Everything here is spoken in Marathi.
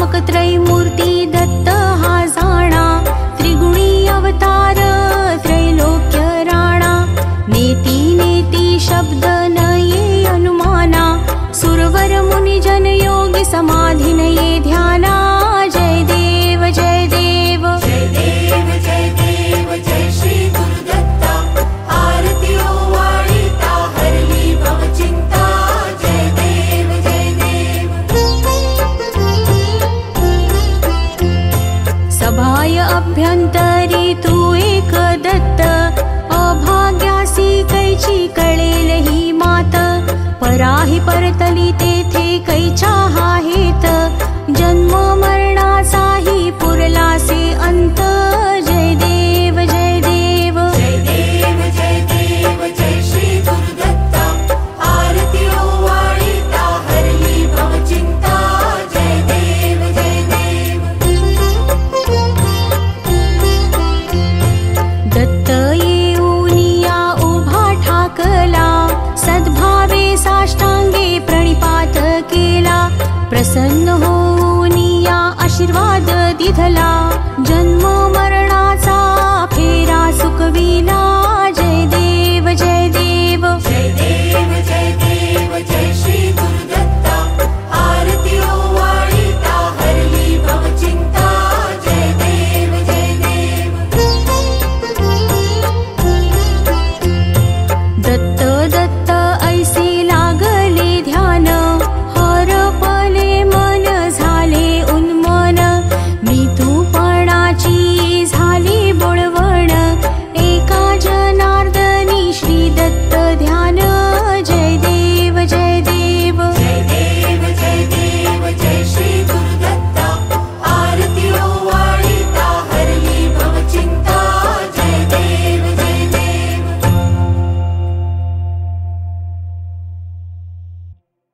त्रैमूर्ती दत्त हा जाणा, त्रिगुणी अवतार त्रैलोक्य राणा। नेती नेती शब्द न ये अनुमाना, सुरवर मुनि जन योगी समाधी न ये ध्याना। जय देव जय देव जय देव जय देव जय श्री गुरुदत्ता, आरती ओवाळिता हरली भवचिंता। जय देव जय देव। सभाय अभ्यंतरी तू एक दत्त, अभाग्यासी कैची कळेल ही मात। पराही परतली तेथे कैच्या हा हेत, जन्म मरणाचाही पुरलासे अंत। जय देव जय देव जय देव जय देव जय श्री गुरुदत्ता, आरती ओवाळिता हरली भवचिंता। जय देव जय देव। दत्त येऊनिया उभा ठाकला, सद्भावे साष्टांगे प्रणिपात केला। प्रसन्न होऊनिया आशीर्वाद दिधला,